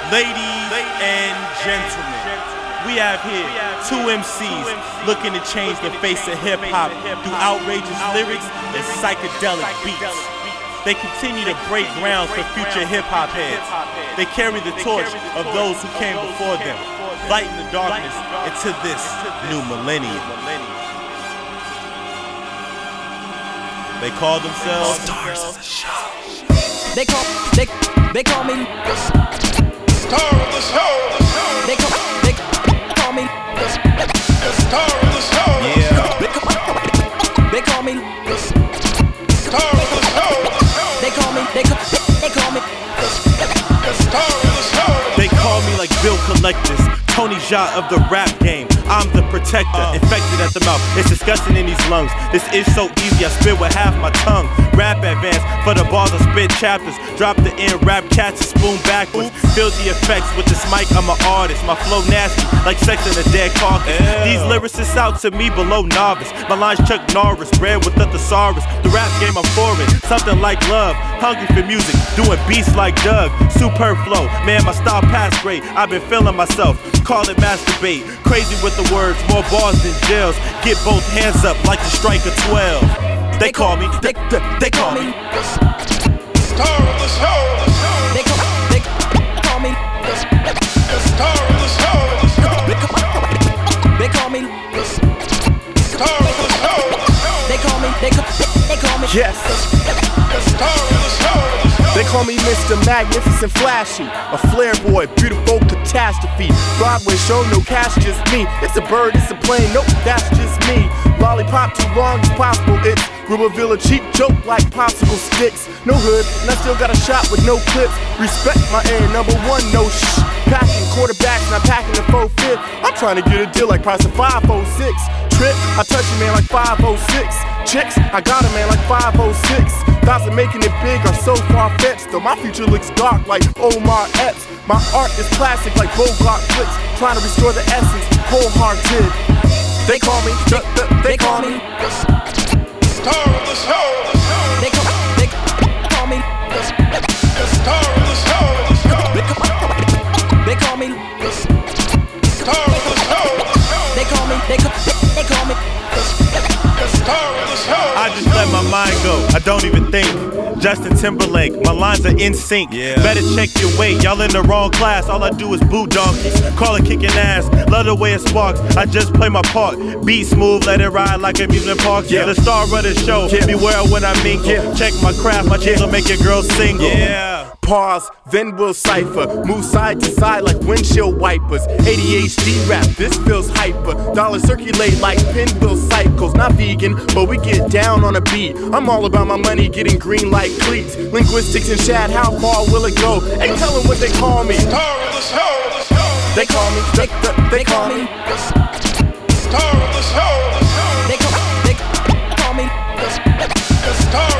Ladies and gentlemen, we have here two MCs looking to change the face of hip-hop through outrageous lyrics and psychedelic beats. They continue to break ground for future hip-hop heads. They carry the torch of those who came before them, lighting the darkness into this new millennium. They call themselves Stars of the Show. They call me Star of the Show. They call me Star of the Show. Yeah. They call me Star of the Show. They call me Star of the Show. They call me like bill collectors, Tony Jaa of the rap game. I'm the protector, infected at the mouth. It's disgusting in these lungs. This is so easy, I spit with half my tongue. Rap advance for the bars, I spit chapters. Drop the end, rap cats and spoon backwards. Feel the effects with this mic, I'm an artist. My flow nasty, like sex in a dead carcass. These lyricists out to me below novice. My lines Chuck Norris, bred with the thesaurus. The rap game I'm for it, something like love. Hungry for music, doing beats like Doug. Superb flow, man, my style past great. I've been feeling myself, call it masturbate. Crazy with the words, more bars than jails. Get both hands up like the strike of 12. They call me, they call me Star of the Show. They call me Star of the Show. They call me Star of the Show. They call me Yes, Star of the Show. they call me Mr. Magnificent Flashy, a flair boy, beautiful catastrophe. Broadway show, no cash, just me. It's a bird, it's a plane, nope, that's just me. Lollipop too long as possible, it's Rubenville, a cheap joke like popsicle sticks. No hood, and I still got a shot with no clips. Respect my air, number one, no shh. Packing quarterbacks, not packing the 4-5. I'm trying to get a deal like price of 506. Trip, I touch you, man, like 506. Chicks, I got a man like 506. Thoughts of making it big are so far-fetched, though my future looks dark like Omar Epps. My art is classic like Bogart flicks, trying to restore the essence, wholehearted. They call me, they call me Star of the Show. They call me Star of the Show. They call me Star of the Show. They call me Star of the Show. I just let my mind go, I don't even think. Justin Timberlake, my lines are in sync. Better check your weight, y'all in the wrong class. All I do is boo donkeys, call it kicking ass. Love the way it sparks, I just play my part. Beat smooth, let it ride like amusement parks. The star of the show, beware when I mingle. Check my craft, my cheese will make your girl single. Pause, then we'll cipher. Move side to side like windshield wipers. ADHD rap, this feels hyper. Dollars circulate like pinwheel cycles. Not vegan, but we get down on a beat. I'm all about my money getting green like cleats. Linguistics and Shad, how far will it go? Hey, tell them what they call me. Star of the Show. They call me, they call me Star of the Show. They call me Star